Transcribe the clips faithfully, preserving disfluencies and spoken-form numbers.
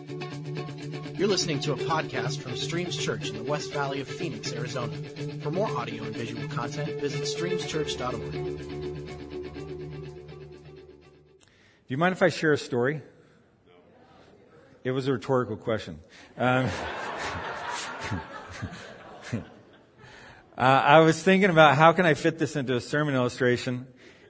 You're listening to a podcast from Streams Church in the West Valley of Phoenix, Arizona. For more audio and visual content, visit streams church dot org. Do you mind if I share a story? It was a rhetorical question. Um, uh, I was thinking about how can I fit this into a sermon illustration.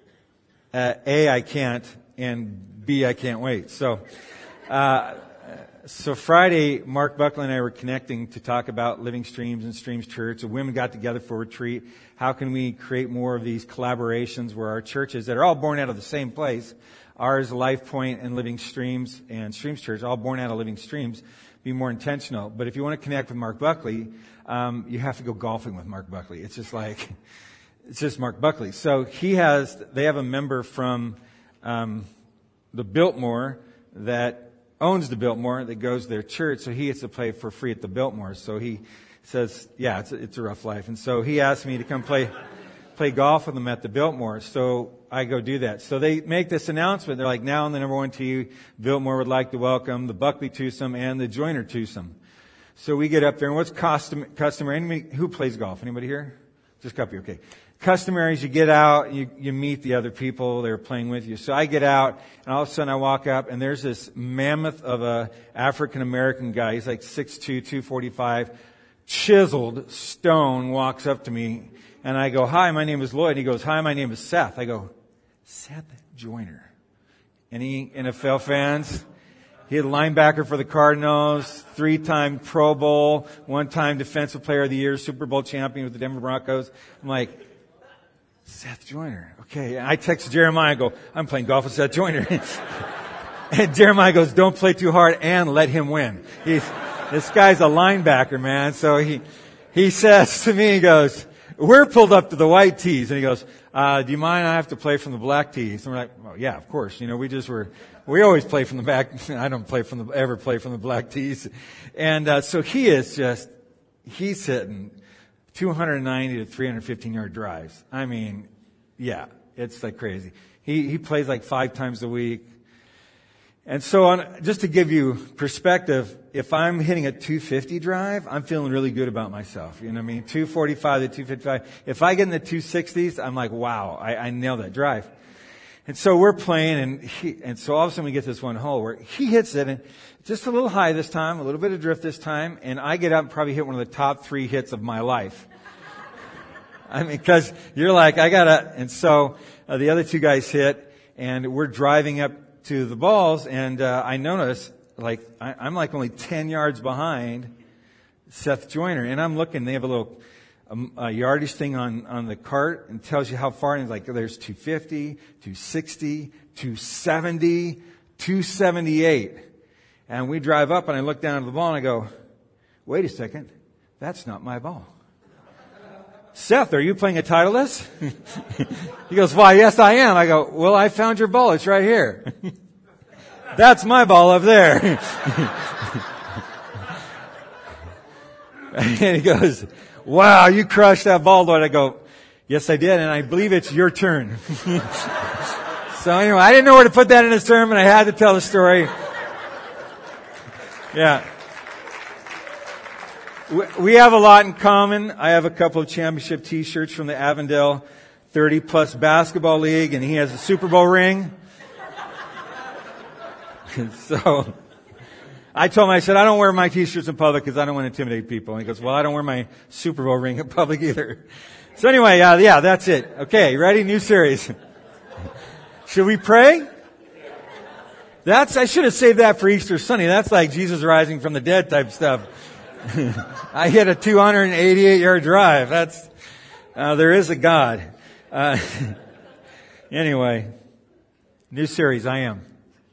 Uh, A, I can't, and B, I can't wait. So, uh, so Friday, Mark Buckley and I were connecting to talk about Living Streams and Streams Church. The women got together for a retreat. How can we create more of these collaborations where our churches that are all born out of the same place, ours, Life Point, and Living Streams and Streams Church, all born out of Living Streams, be more intentional. But if you want to connect with Mark Buckley, um, you have to go golfing with Mark Buckley. It's just like, it's just Mark Buckley. So he has, they have a member from um, the Biltmore that owns the Biltmore that goes to their church, so he gets to play for free at the Biltmore. So he says, yeah, it's a, it's a rough life. And so he asked me to come play play golf with them at the Biltmore. So I go do that. So they make this announcement. They're like, now on the number one tee, Biltmore would like to welcome the Buckley twosome and the Joyner twosome. So we get up there, and what's custom, customary? Anybody, who plays golf? Anybody here? Just a couple, okay. Customary is you get out, you, you meet the other people that are playing with you. So I get out, and all of a sudden I walk up, and there's this mammoth of a African-American guy. He's like six two, two forty-five, chiseled stone, walks up to me, and I go, hi, my name is Lloyd. And he goes, hi, my name is Seth. I go, Seth Joyner. Any N F L fans? He had a linebacker for the Cardinals, three-time Pro Bowl, one-time Defensive Player of the Year, Super Bowl champion with the Denver Broncos. I'm like, Seth Joyner. Okay. And I text Jeremiah and go, I'm playing golf with Seth Joyner. And Jeremiah goes, don't play too hard and let him win. He's, this guy's a linebacker, man. So he, he says to me, he goes, we're pulled up to the white tees. And he goes, uh, do you mind? I have to play from the black tees. And we're like, well, yeah, of course. You know, we just were, we always play from the back. I don't play from the, ever play from the black tees. And, uh, so he is just, he's hitting two ninety to three fifteen yard drives. I mean, yeah, it's like crazy. He, he plays like five times a week. And so on, just to give you perspective, if I'm hitting a two fifty drive, I'm feeling really good about myself. You know what I mean? two forty-five to two fifty-five. If I get in the two sixties, I'm like, wow, I, I nailed that drive. And so we're playing, and he, and so all of a sudden we get this one hole where he hits it, and just a little high this time, a little bit of drift this time, and I get up and probably hit one of the top three hits of my life. I mean, because you're like, I gotta, and so uh, the other two guys hit, and we're driving up to the balls, and uh, I notice, like, I, I'm like only ten yards behind Seth Joyner, and I'm looking, they have a little um, a yardage thing on, on the cart, and tells you how far, and it's like, there's two fifty, two sixty, two seventy, two seventy-eight. And we drive up, and I look down at the ball, and I go, wait a second, that's not my ball. Seth, are you playing a Titleist? He goes, why, yes, I am. I go, well, I found your ball. It's right here. That's my ball up there. And he goes, wow, you crushed that ball, Lord. I go, yes, I did, and I believe it's your turn. So anyway, I didn't know where to put that in a sermon. I had to tell the story. Yeah. We have a lot in common. I have a couple of championship t-shirts from the Avondale thirty plus basketball league, and he has a Super Bowl ring. So I told him, I said, I don't wear my t-shirts in public because I don't want to intimidate people. And he goes, well, I don't wear my Super Bowl ring in public either. So anyway, uh, yeah, that's it. Okay, ready? New series. Should we pray? That's, I should have saved that for Easter Sunday. That's like Jesus rising from the dead type stuff. I hit a two eighty-eight yard drive. That's, uh, there is a God. Uh, anyway, new series, I am.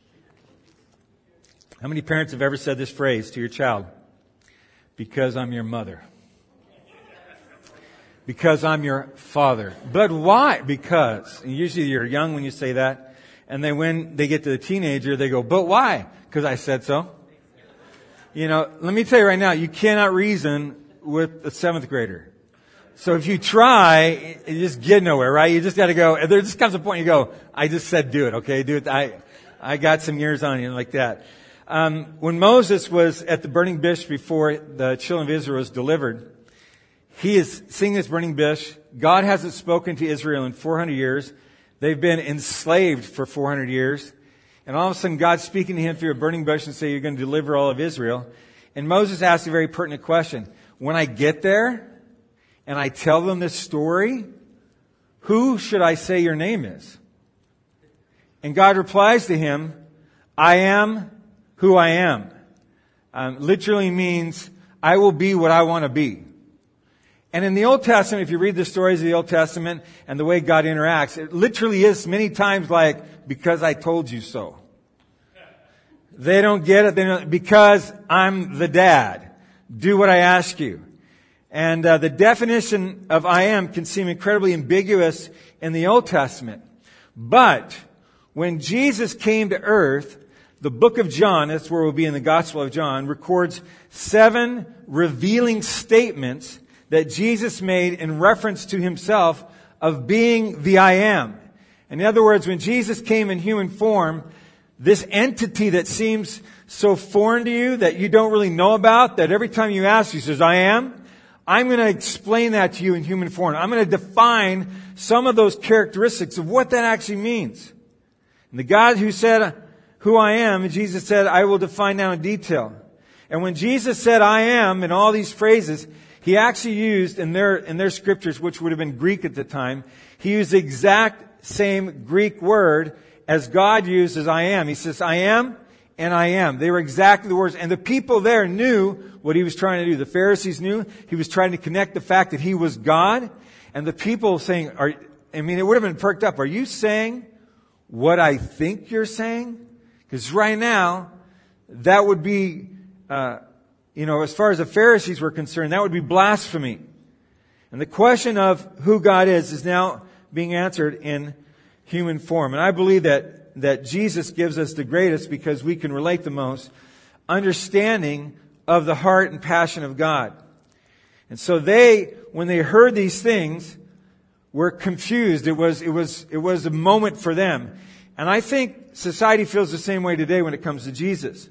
How many parents have ever said this phrase to your child? Because I'm your mother. Because I'm your father. But why? Because, and usually you're young when you say that, and then when they get to the teenager, they go, but why? Because I said so. You know, let me tell you right now, you cannot reason with a seventh grader. So if you try, you just get nowhere, right? You just got to go. There just comes a point you go, I just said do it, okay? Do it. I, I got some years on you like that. Um, when Moses was at the burning bush before the children of Israel was delivered, he is seeing this burning bush. God hasn't spoken to Israel in four hundred years. They've been enslaved for four hundred years. And all of a sudden, God's speaking to him through a burning bush and say, you're going to deliver all of Israel. And Moses asked a very pertinent question. When I get there and I tell them this story, who should I say your name is? And God replies to him, I am who I am. Um, literally means, I will be what I want to be. And in the Old Testament, if you read the stories of the Old Testament and the way God interacts, it literally is many times like, because I told you so. They don't get it. They don't, because I'm the dad. Do what I ask you. And uh, the definition of I am can seem incredibly ambiguous in the Old Testament. But when Jesus came to earth, the book of John, that's where we'll be in the Gospel of John, records seven revealing statements that Jesus made in reference to himself of being the I am. In other words, when Jesus came in human form, this entity that seems so foreign to you, that you don't really know about, that every time you ask, he says, I am, I'm going to explain that to you in human form. I'm going to define some of those characteristics of what that actually means. And the God who said, who I am, Jesus said, I will define now in detail. And when Jesus said, I am, in all these phrases, he actually used in their, in their scriptures, which would have been Greek at the time, he used the exact same Greek word as God used as I am. He says, I am and I am. They were exactly the words. And the people there knew what he was trying to do. The Pharisees knew he was trying to connect the fact that he was God. And the people saying, are, I mean, it would have been perked up. Are you saying what I think you're saying? Because right now, that would be, uh, you know, as far as the Pharisees were concerned, that would be blasphemy. And the question of who God is is now being answered in human form. And I believe that, that Jesus gives us the greatest because we can relate the most understanding of the heart and passion of God. And so they, when they heard these things, were confused. It was, it was, it was a moment for them. And I think society feels the same way today when it comes to Jesus.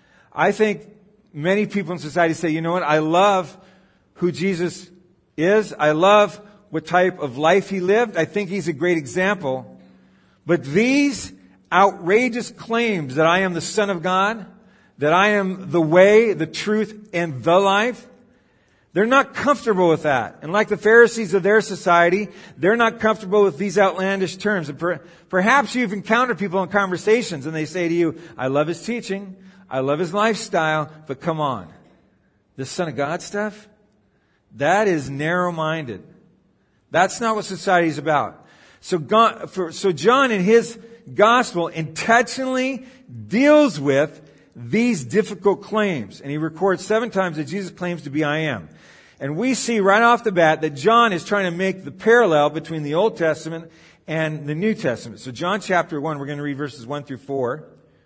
I think many people in society say, you know what, I love who Jesus is. I love what type of life he lived. I think he's a great example. But these outrageous claims that I am the Son of God, that I am the way, the truth, and the life, they're not comfortable with that. And like the Pharisees of their society, they're not comfortable with these outlandish terms. And per, perhaps you've encountered people in conversations and they say to you, I love his teaching, I love his lifestyle, but come on, this Son of God stuff, that is narrow-minded. That's not what society is about. So, God, for, so John in his gospel intentionally deals with these difficult claims. And he records seven times that Jesus claims to be I am. And we see right off the bat that John is trying to make the parallel between the Old Testament and the New Testament. So John chapter one, we're going to read verses one through four.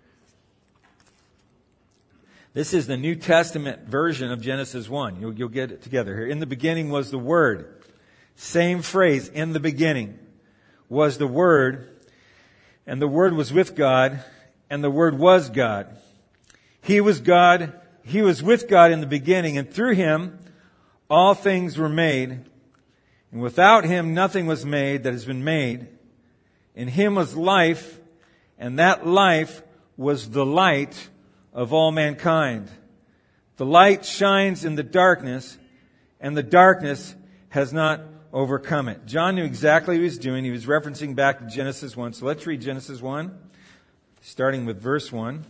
This is the New Testament version of Genesis one. You'll, you'll get it together here. In the beginning was the Word. Same phrase, in the beginning was the Word, and the Word was with God, and the Word was God. He was God, He was with God in the beginning, and through Him all things were made, and without Him nothing was made that has been made. In Him was life, and that life was the light of all mankind. The light shines in the darkness, and the darkness has not overcome it. John knew exactly what he was doing. He was referencing back to Genesis one. So let's read Genesis one, starting with verse one.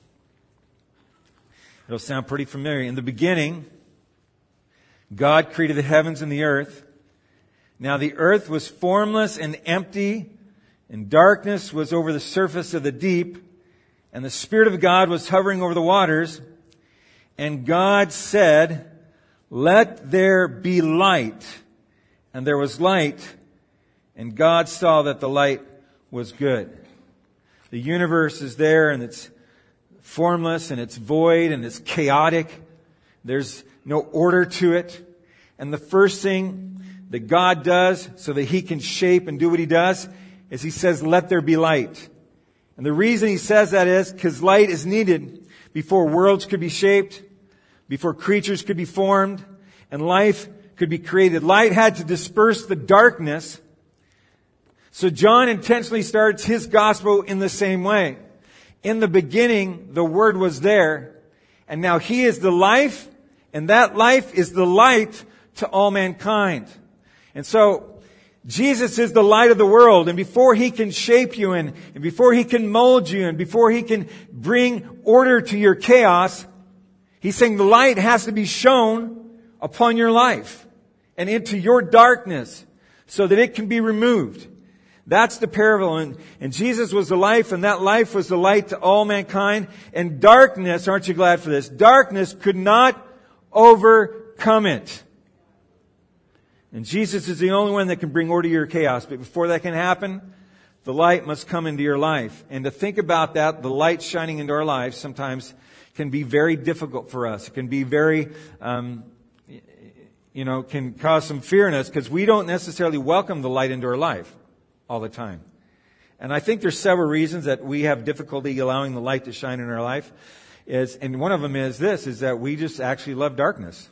It'll sound pretty familiar. In the beginning, God created the heavens and the earth. Now the earth was formless and empty, and darkness was over the surface of the deep, and the Spirit of God was hovering over the waters. And God said, let there be light. And there was light, and God saw that the light was good. The universe is there, and it's formless, and it's void, and it's chaotic. There's no order to it. And the first thing that God does so that He can shape and do what He does is He says, let there be light. And the reason He says that is because light is needed before worlds could be shaped, before creatures could be formed, and life could be created. Light had to disperse the darkness. So John intentionally starts his gospel in the same way. In the beginning, the Word was there, and now He is the life, and that life is the light to all mankind. And so, Jesus is the light of the world, and before He can shape you and, and before He can mold you and before He can bring order to your chaos, He's saying the light has to be shown upon your life and into your darkness so that it can be removed. That's the parable. And, and Jesus was the life, and that life was the light to all mankind. And darkness, aren't you glad for this? Darkness could not overcome it. And Jesus is the only one that can bring order to your chaos. But before that can happen, the light must come into your life. And to think about that, the light shining into our lives sometimes can be very difficult for us. It can be very, um, you know, can cause some fear in us because we don't necessarily welcome the light into our life all the time. And I think there's several reasons that we have difficulty allowing the light to shine in our life. Is, and one of them is this, is that we just actually love darkness.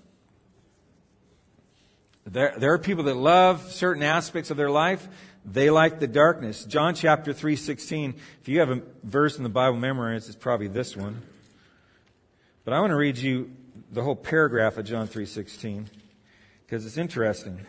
There, there are people that love certain aspects of their life. They like the darkness. John chapter three sixteen. If you have a verse in the Bible memorized, it's probably this one. But I want to read you the whole paragraph of John three sixteen because it's interesting.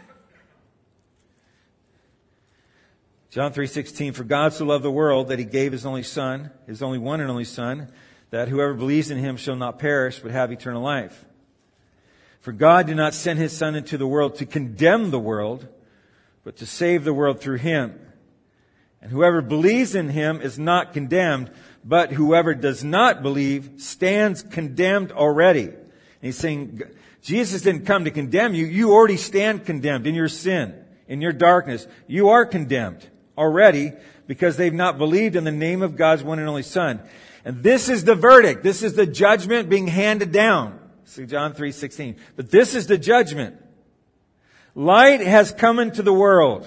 John three sixteen, for God so loved the world that He gave His only Son, His only one and only Son, that whoever believes in Him shall not perish but have eternal life. For God did not send His Son into the world to condemn the world, but to save the world through Him. And whoever believes in Him is not condemned, but whoever does not believe stands condemned already. And He's saying, Jesus didn't come to condemn you. You already stand condemned in your sin, in your darkness. You are condemned already because they've not believed in the name of God's one and only Son. And this is the verdict. This is the judgment being handed down. See John three sixteen. But this is the judgment. Light has come into the world,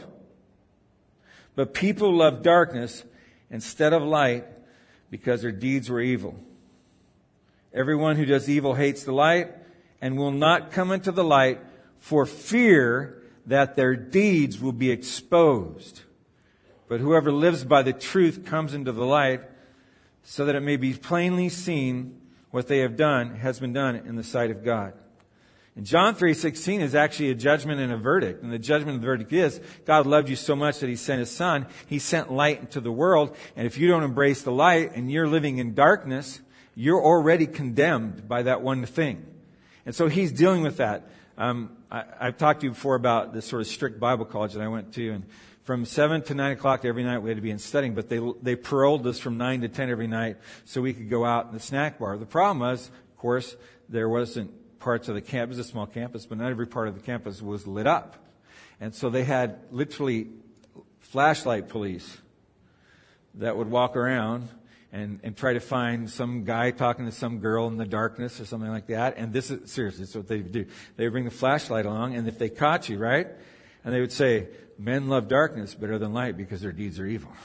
but people love darkness instead of light because their deeds were evil. Everyone who does evil hates the light and will not come into the light for fear that their deeds will be exposed. But whoever lives by the truth comes into the light so that it may be plainly seen what they have done has been done in the sight of God. And John three sixteen is actually a judgment and a verdict. And the judgment and the verdict is, God loved you so much that He sent His Son. He sent light into the world. And if you don't embrace the light and you're living in darkness, you're already condemned by that one thing. And so He's dealing with that. Um, I, I've talked to you before about this sort of strict Bible college that I went to. And from seven to nine o'clock every night we had to be in studying. But they they paroled us from nine to ten every night so we could go out in the snack bar. The problem was, of course, there wasn't parts of the campus, a small campus, but not every part of the campus was lit up. And so they had literally flashlight police that would walk around and, and try to find some guy talking to some girl in the darkness or something like that. And this is, seriously, this is what they would do. They would bring the flashlight along, and if they caught you, right, and they would say, men love darkness better than light because their deeds are evil.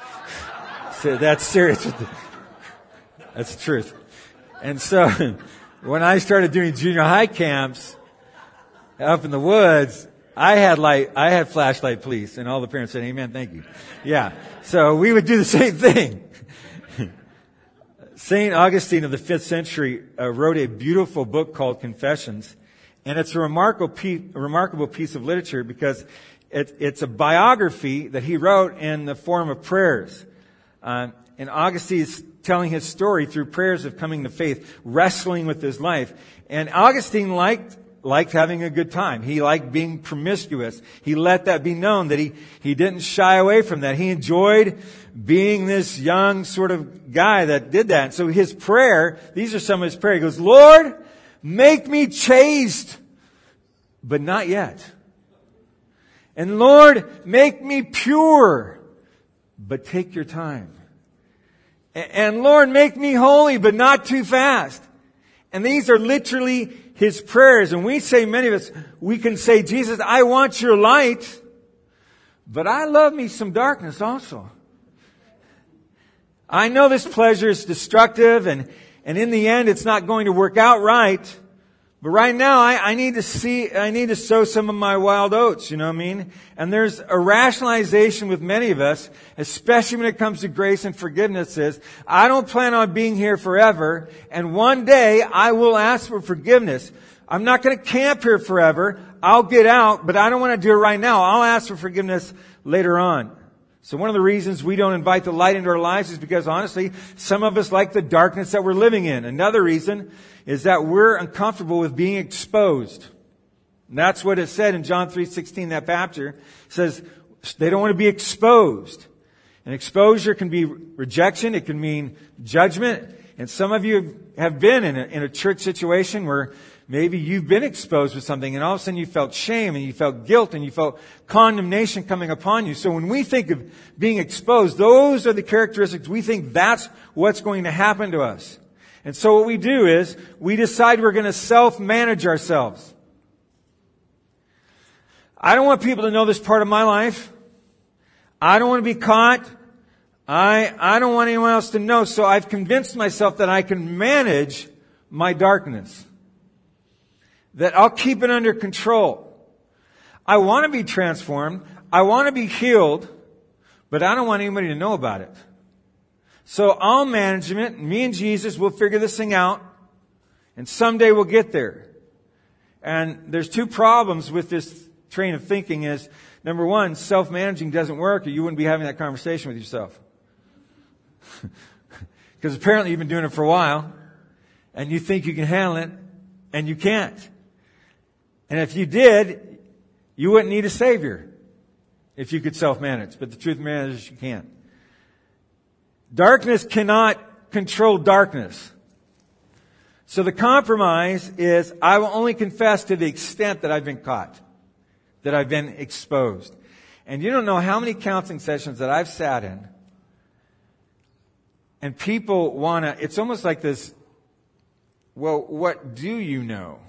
So that's serious. That's the truth. And so when I started doing junior high camps up in the woods, I had light, I had flashlight police, and all the parents said, amen, thank you. Yeah. So we would do the same thing. Saint Augustine of the fifth century uh, wrote a beautiful book called Confessions, and it's a remarkable piece, a remarkable piece of literature because it, it's a biography that he wrote in the form of prayers. Uh, and Augustine is telling his story through prayers of coming to faith, wrestling with his life. And Augustine liked liked having a good time. He liked being promiscuous. He let that be known that he, he didn't shy away from that. He enjoyed being this young sort of guy that did that. And so his prayer, these are some of his prayer. He goes, Lord, make me chaste, but not yet. And Lord, make me pure, but take your time. And Lord, make me holy, but not too fast. And these are literally his prayers. And we say, many of us, we can say, Jesus, I want your light, but I love me some darkness also. I know this pleasure is destructive and, And in the end, it's not going to work out right. But right now, I, I need to see, I need to sow some of my wild oats, you know what I mean? And there's a rationalization with many of us, especially when it comes to grace and forgiveness, is, I don't plan on being here forever, and one day I will ask for forgiveness. I'm not going to camp here forever. I'll get out, but I don't want to do it right now. I'll ask for forgiveness later on. So one of the reasons we don't invite the light into our lives is because, honestly, some of us like the darkness that we're living in. Another reason is that we're uncomfortable with being exposed. And that's what it said in John three sixteen, that chapter. It says they don't want to be exposed. And exposure can be rejection. It can mean judgment. And some of you have been in a, in a church situation where maybe you've been exposed with something, and all of a sudden you felt shame and you felt guilt and you felt condemnation coming upon you. So when we think of being exposed, those are the characteristics. We think that's what's going to happen to us. And so what we do is we decide we're going to self-manage ourselves. I don't want people to know this part of my life. I don't want to be caught. I, I don't want anyone else to know. So I've convinced myself that I can manage my darkness. That I'll keep it under control. I want to be transformed. I want to be healed. But I don't want anybody to know about it. So I'll manage it. Me and Jesus will figure this thing out. And someday we'll get there. And there's two problems with this train of thinking is, number one, self-managing doesn't work, or you wouldn't be having that conversation with yourself. Because apparently you've been doing it for a while. And you think you can handle it. And you can't. And if you did, you wouldn't need a Savior if you could self-manage. But the truth of the matter is you can't. Darkness cannot control darkness. So the compromise is I will only confess to the extent that I've been caught, that I've been exposed. And you don't know how many counseling sessions that I've sat in, and people want to, it's almost like this, well, what do you know?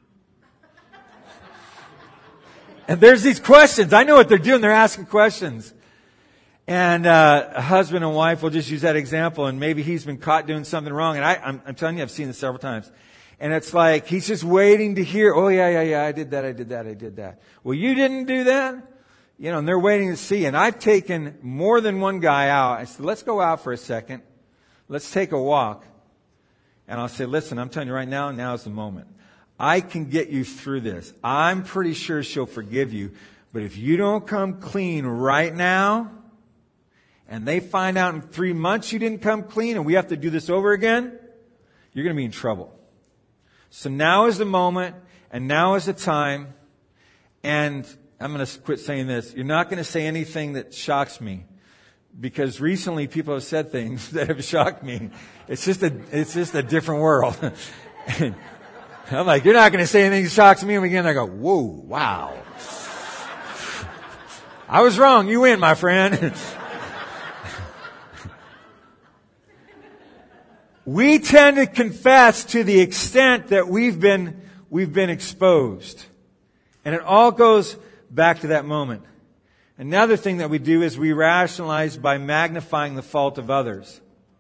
And there's these questions. I know what they're doing. They're asking questions. And uh, a husband and wife will just use that example, and maybe he's been caught doing something wrong. And I, I'm, I'm telling you, I've seen this several times. And it's like he's just waiting to hear, oh, yeah, yeah, yeah, I did that, I did that, I did that. Well, you didn't do that? You know, and they're waiting to see. And I've taken more than one guy out. I said, let's go out for a second. Let's take a walk. And I'll say, listen, I'm telling you right now, now's the moment. I can get you through this. I'm pretty sure she'll forgive you. But if you don't come clean right now, and they find out in three months you didn't come clean and we have to do this over again, you're going to be in trouble. So now is the moment, and now is the time. And I'm going to quit saying this. You're not going to say anything that shocks me, because recently people have said things that have shocked me. It's just a, it's just a different world. I'm like, you're not going to say anything that shocks me. And again, I go, whoa, wow. I was wrong. You win, my friend. We tend to confess to the extent that we've been, we've been exposed. And it all goes back to that moment. Another thing that we do is we rationalize by magnifying the fault of others.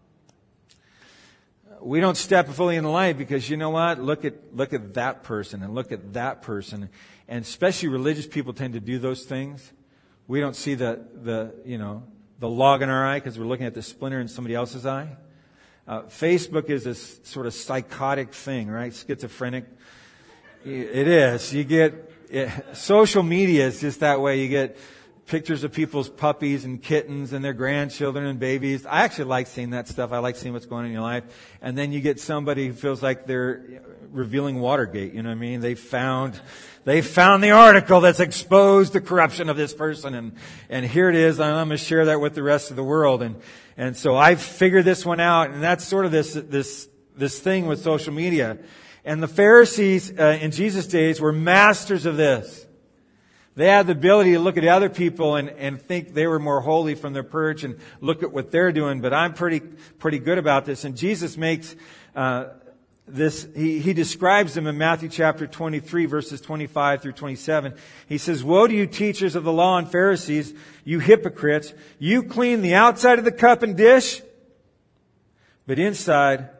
We don't step fully in the light because, you know what? Look at, look at that person and look at that person. And especially religious people tend to do those things. We don't see the, the, you know, the log in our eye because we're looking at the splinter in somebody else's eye. Uh, Facebook is this sort of psychotic thing, right? Schizophrenic. It is. You get, it, social media is just that way. You get pictures of people's puppies and kittens and their grandchildren and babies. I actually like seeing that stuff. I like seeing what's going on in your life. And then you get somebody who feels like they're revealing Watergate. You know what I mean? They found, they found the article that's exposed the corruption of this person. And, and here it is. And I'm going to share that with the rest of the world. And, and so I've figured this one out. And that's sort of this, this, this thing with social media. And the Pharisees uh, in Jesus' days were masters of this. They had the ability to look at other people and, and think they were more holy from their perch and look at what they're doing. But I'm pretty pretty good about this. And Jesus makes uh, this, he, he describes them in Matthew chapter twenty-three, verses twenty-five through twenty-seven. He says, "Woe to you, teachers of the law and Pharisees, you hypocrites! You clean the outside of the cup and dish, but inside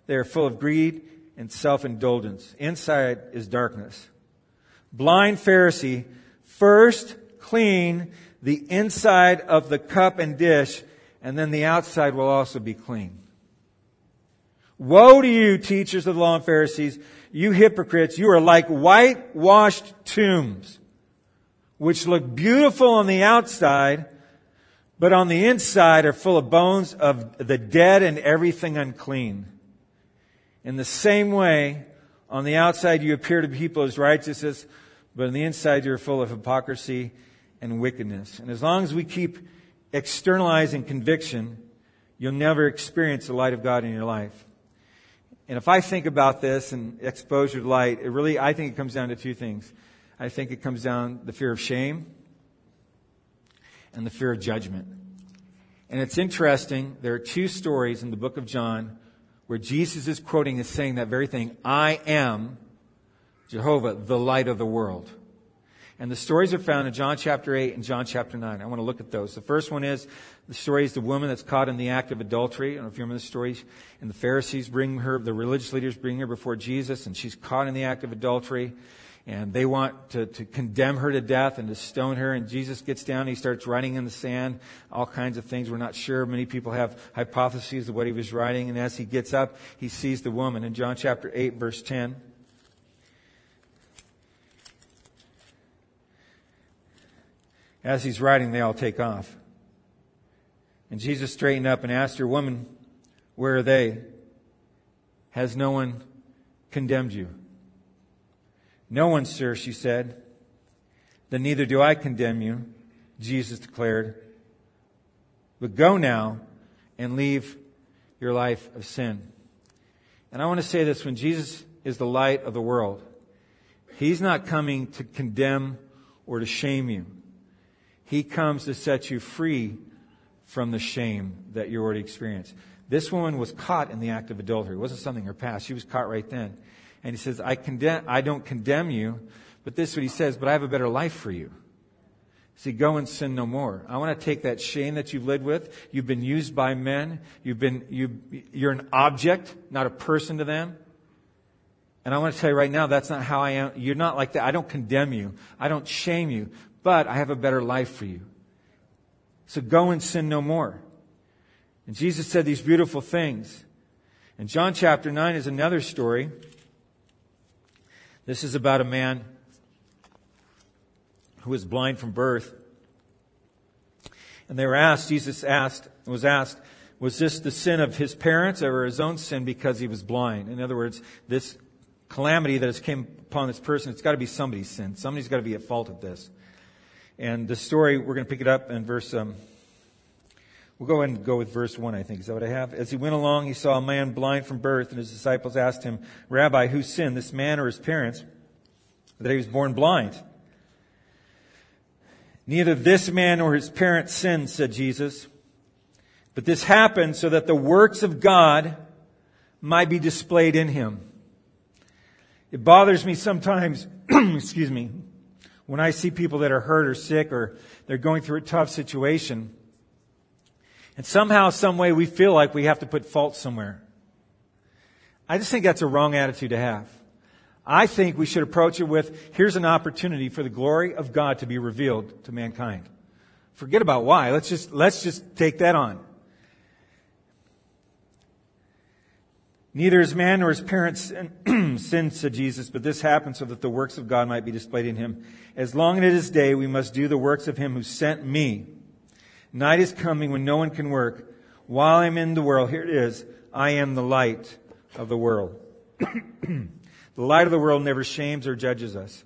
they are full of greed and self-indulgence. Inside is darkness. Blind Pharisee, first clean the inside of the cup and dish, and then the outside will also be clean. Woe to you, teachers of the law and Pharisees, you hypocrites, you are like whitewashed tombs, which look beautiful on the outside, but on the inside are full of bones of the dead and everything unclean. In the same way, on the outside you appear to people as righteousness, but on the inside you are full of hypocrisy and wickedness. And as long as we keep externalizing conviction, you'll never experience the light of God in your life. And if I think about this and exposure to light, it really, I think it comes down to two things. I think it comes down to the fear of shame and the fear of judgment. And it's interesting, there are two stories in the book of John where Jesus is quoting and saying that very thing. I am Jehovah, the light of the world. And the stories are found in John chapter eight and John chapter nine. I want to look at those. The first one is, the story is the woman that's caught in the act of adultery. I don't know if you remember the stories. And the Pharisees bring her, the religious leaders bring her before Jesus, and she's caught in the act of adultery. And they want to, to condemn her to death and to stone her. And Jesus gets down, he starts writing in the sand, all kinds of things. We're not sure. Many people have hypotheses of what he was writing. And as he gets up, he sees the woman. In John chapter eight, verse ten. As he's writing, they all take off. And Jesus straightened up and asked her, Woman, where are they? Has no one condemned you? No one, sir, she said. Then neither do I condemn you, Jesus declared. But go now and leave your life of sin. And I want to say this, when Jesus is the light of the world, He's not coming to condemn or to shame you. He comes to set you free from the shame that you already experienced. This woman was caught in the act of adultery. It wasn't something in her past. She was caught right then. And he says, I condemn, I don't condemn you, but this is what he says, but I have a better life for you. See, go and sin no more. I want to take that shame that you've lived with. You've been used by men. You've been, you, you're an object, not a person to them. And I want to tell you right now, that's not how I am. You're not like that. I don't condemn you. I don't shame you. But I have a better life for you. So go and sin no more. And Jesus said these beautiful things. And John chapter nine is another story. This is about a man who was blind from birth. And they were asked, Jesus asked, was asked, was this the sin of his parents or his own sin because he was blind? In other words, this calamity that has came upon this person, it's got to be somebody's sin. Somebody's got to be at fault of this. And the story, we're going to pick it up in verse, um, we'll go ahead and go with verse one, I think. Is that what I have? As he went along, he saw a man blind from birth, and his disciples asked him, Rabbi, who sinned, this man or his parents, that he was born blind? Neither this man nor his parents sinned, said Jesus. But this happened so that the works of God might be displayed in him. It bothers me sometimes, excuse me, when I see people that are hurt or sick or they're going through a tough situation, and somehow, some way we feel like we have to put fault somewhere. I just think that's a wrong attitude to have. I think we should approach it with, here's an opportunity for the glory of God to be revealed to mankind. Forget about why. Let's just, let's just take that on. Neither his man nor his parents sinned, said Jesus, but this happened so that the works of God might be displayed in him. As long as it is day, we must do the works of him who sent me. Night is coming when no one can work. While I'm in the world, here it is, I am the light of the world. The light of the world never shames or judges us.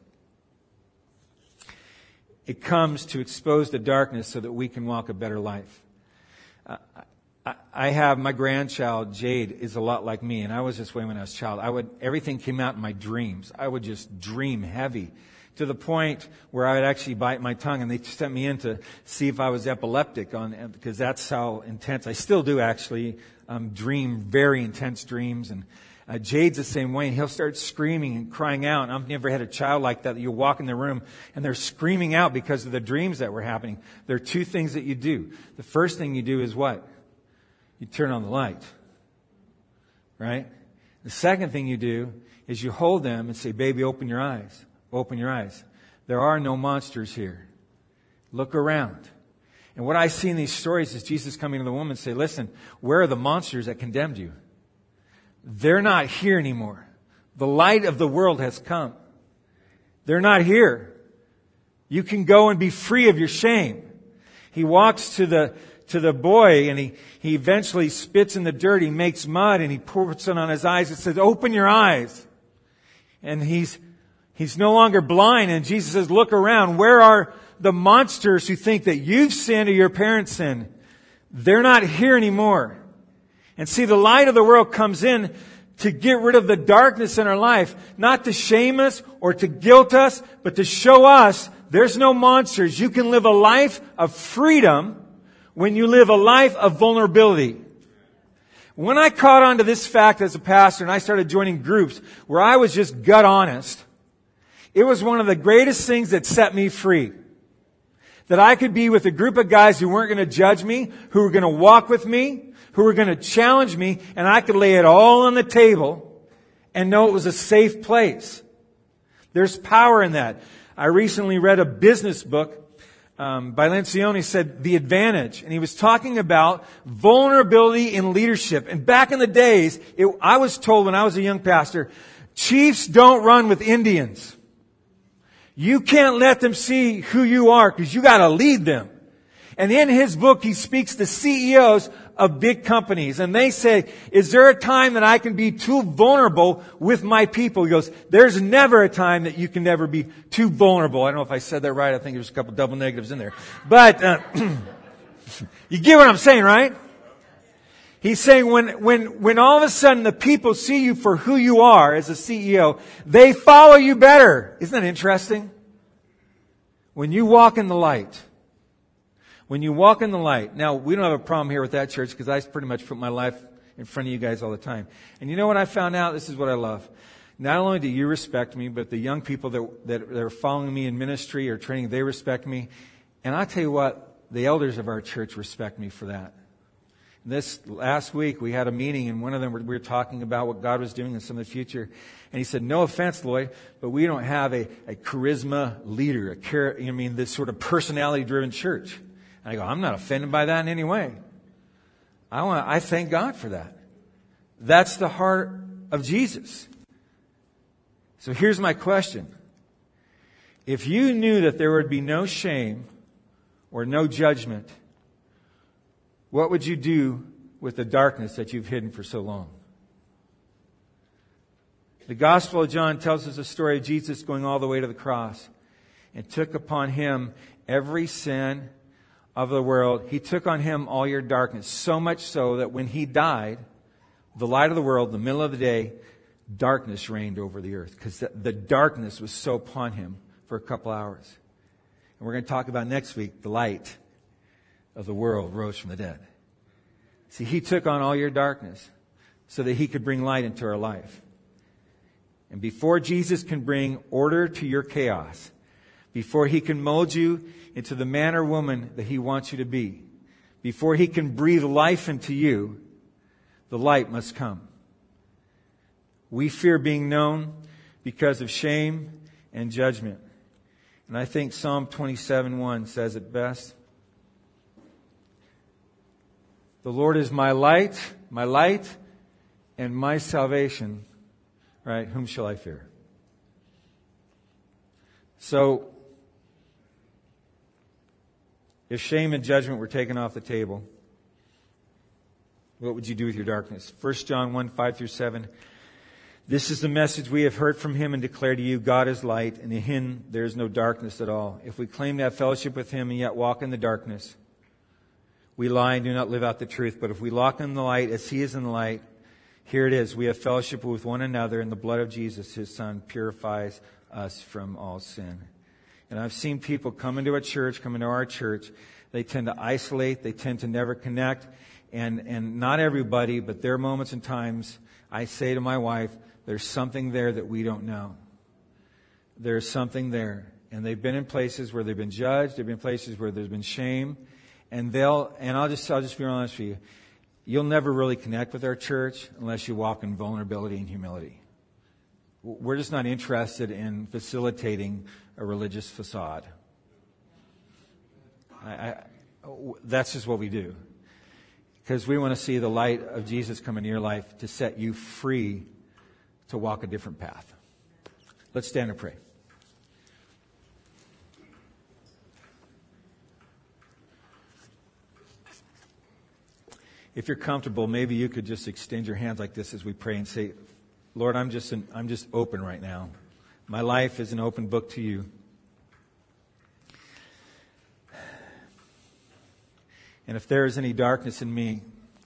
It comes to expose the darkness so that we can walk a better life. Uh, I have my grandchild, Jade, is a lot like me, and I was this way when I was a child. I would, everything came out in my dreams. I would just dream heavy to the point where I would actually bite my tongue, and they sent me in to see if I was epileptic on, because that's how intense. I still do actually um, dream very intense dreams, and uh, Jade's the same way, and he'll start screaming and crying out. And I've never had a child like that. You walk in the room, and they're screaming out because of the dreams that were happening. There are two things that you do. The first thing you do is what? You turn on the light, right? The second thing you do is you hold them and say, baby, open your eyes. Open your eyes. There are no monsters here. Look around. And what I see in these stories is Jesus coming to the woman and say, listen, where are the monsters that condemned you? They're not here anymore. The light of the world has come. They're not here. You can go and be free of your shame. He walks to the to the boy and he, he eventually spits in the dirt. He makes mud and he puts it on his eyes and says, open your eyes. And he's he's no longer blind. And Jesus says, look around. Where are the monsters who think that you've sinned or your parents sinned? They're not here anymore. And see, the light of the world comes in to get rid of the darkness in our life, not to shame us or to guilt us, but to show us there's no monsters. You can live a life of freedom when you live a life of vulnerability. When I caught on to this fact as a pastor and I started joining groups where I was just gut honest, it was one of the greatest things that set me free. That I could be with a group of guys who weren't going to judge me, who were going to walk with me, who were going to challenge me, and I could lay it all on the table and know it was a safe place. There's power in that. I recently read a business book um, by Lencioni, said The Advantage, and he was talking about vulnerability in leadership. And back in the days, it, I was told when I was a young pastor, chiefs don't run with Indians. You can't let them see who you are because you got to lead them. And in his book, he speaks to C E Os of big companies. And they say, is there a time that I can be too vulnerable with my people? He goes, there's never a time that you can never be too vulnerable. I don't know if I said that right. I think there's a couple double negatives in there. But uh, you get what I'm saying, right? He's saying when, when, when all of a sudden the people see you for who you are as a C E O, they follow you better. Isn't that interesting? When you walk in the light, when you walk in the light. Now, we don't have a problem here with that church because I pretty much put my life in front of you guys all the time. And you know what I found out? This is what I love. Not only do you respect me, but the young people that, that, that are following me in ministry or training, they respect me. And I tell you what, the elders of our church respect me for that. This last week, we had a meeting, and one of them, we were talking about what God was doing in some of the future. And he said, no offense, Lloyd, but we don't have a, a charisma leader, a char- I mean, this sort of personality-driven church. And I go, I'm not offended by that in any way. I want, I thank God for that. That's the heart of Jesus. So here's my question. If you knew that there would be no shame or no judgment, what would you do with the darkness that you've hidden for so long? The Gospel of John tells us the story of Jesus going all the way to the cross and took upon him every sin of the world. He took on him all your darkness, so much so that when he died, the light of the world, in the middle of the day, darkness reigned over the earth because the, the darkness was so upon him for a couple hours. And we're going to talk about next week, the light of the world rose from the dead. See, he took on all your darkness so that he could bring light into our life. And before Jesus can bring order to your chaos, before he can mold you into the man or woman that he wants you to be, before he can breathe life into you, the light must come. We fear being known because of shame and judgment. And I think Psalm twenty-seven one says it best. The Lord is my light, my light, and my salvation. Right? Whom shall I fear? So, if shame and judgment were taken off the table, what would you do with your darkness? First John one, five through seven. This is the message we have heard from him and declare to you, God is light, and in him there is no darkness at all. If we claim to have fellowship with him and yet walk in the darkness, we lie and do not live out the truth. But if we walk in the light as he is in the light, here it is. We have fellowship with one another, and the blood of Jesus, his son, purifies us from all sin. And I've seen people come into a church, come into our church. They tend to isolate. They tend to never connect. And, and not everybody, but there are moments and times I say to my wife, there's something there that we don't know. There's something there. And they've been in places where they've been judged. They've been in places where there's been shame. And they'll, and I'll just, I'll just be honest with you. you'll never really connect with our church unless you walk in vulnerability and humility. We're just not interested in facilitating a religious facade. I, I, that's just what we do. Because we want to see the light of Jesus come into your life to set you free to walk a different path. Let's stand and pray. If you're comfortable, maybe you could just extend your hands like this as we pray and say, Lord, I'm just an, I'm just open right now. My life is an open book to you. And if there is any darkness in me,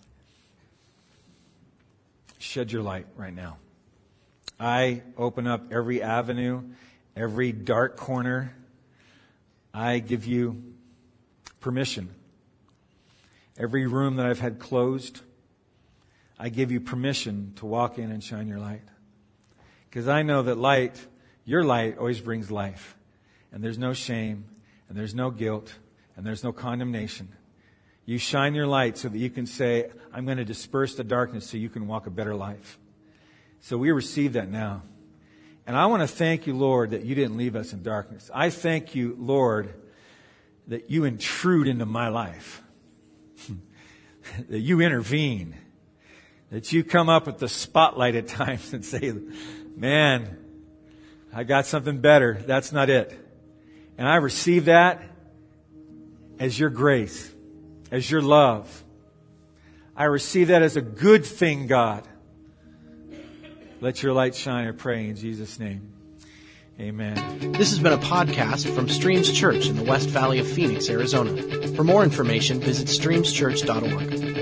shed your light right now. I open up every avenue, every dark corner. I give you permission. Every room that I've had closed, I give you permission to walk in and shine your light. Because I know that light, your light, always brings life. And there's no shame, and there's no guilt, and there's no condemnation. You shine your light so that you can say, I'm going to disperse the darkness so you can walk a better life. So we receive that now. And I want to thank you, Lord, that you didn't leave us in darkness. I thank you, Lord, that you intrude into my life. That you intervene. That you come up with the spotlight at times and say, man, I got something better. That's not it. And I receive that as your grace, as your love. I receive that as a good thing, God. Let your light shine, I pray in Jesus' name. Amen. This has been a podcast from Streams Church in the West Valley of Phoenix, Arizona. For more information, visit streams church dot org.